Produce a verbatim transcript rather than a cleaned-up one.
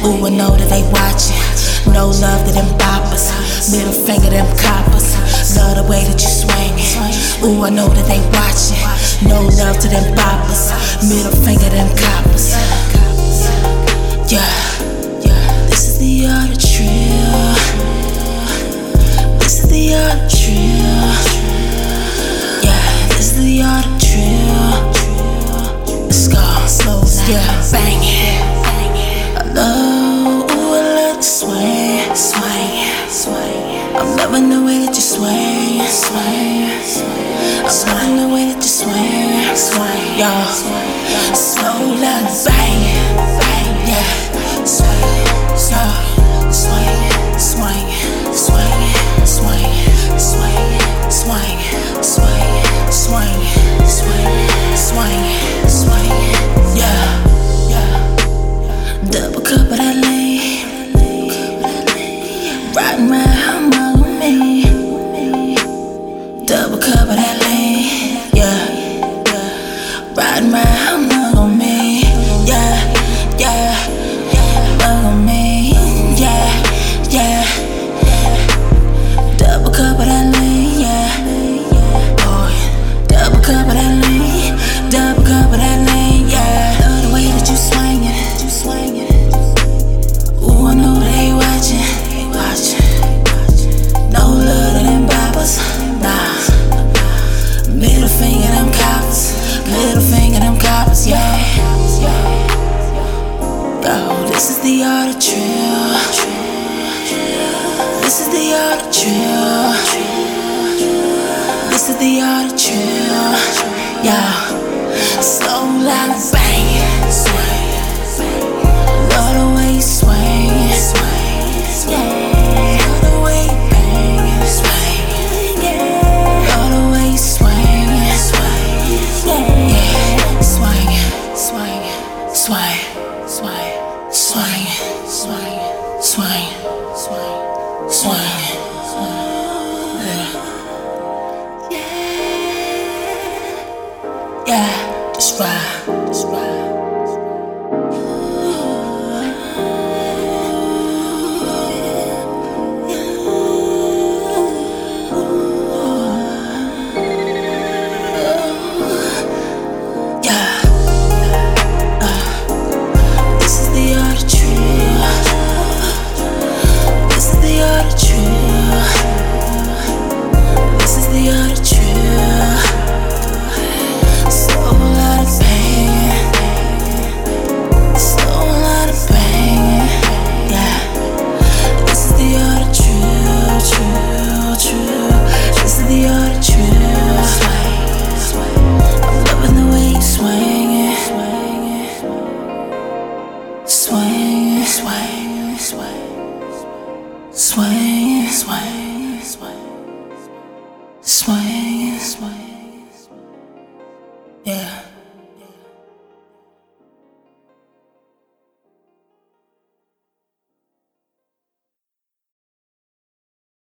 Ooh, I know that they watching. No love to them boppers. Middle finger them coppers. Love the way that you swing it. Ooh, I know that they watching. No love to them boppers. Middle finger them coppers. Yeah, this is the art of trill. This is the art of trill. Yeah, this is the art of trill. Let's go, slow down. Yeah, bang it. I love, ooh, I love to sway, sway, sway. I'm loving the way that you sway, sway, sway. I'm loving the way that you sway, sway. Yo, slow down, bang it, bang, yeah. Sway, sway, sway, sway, sway, sway, sway, sway, sway, sway, sway, sway, sway. Yeah, yeah. Double cup of that lean, riding round among me. Double cup of that lean, yeah, riding round among me. Yeah, yeah. Among me, yeah, yeah. Double cup of that lean, yeah. Oh, double cup of that lean, double cup of that lean, yeah. Love the way that you swing it, you swing it. Ooh, I know they watching, they watching. No love to them boppers, nah. Middle finger them coppers, middle finger them coppers, yeah. Yo, this is the art of trill. This is the art of trill. This is the art of trill. Yeah, slow like bang, sway. Love the way you swing, yeah. Love the way you bang, sway. Love the way you swing, yeah. Swing, swing, swing. Swing, swing, swing, swing, swing, swing. Yeah, yeah, just ride, just ride. Swing, swing, swing, swing, swing.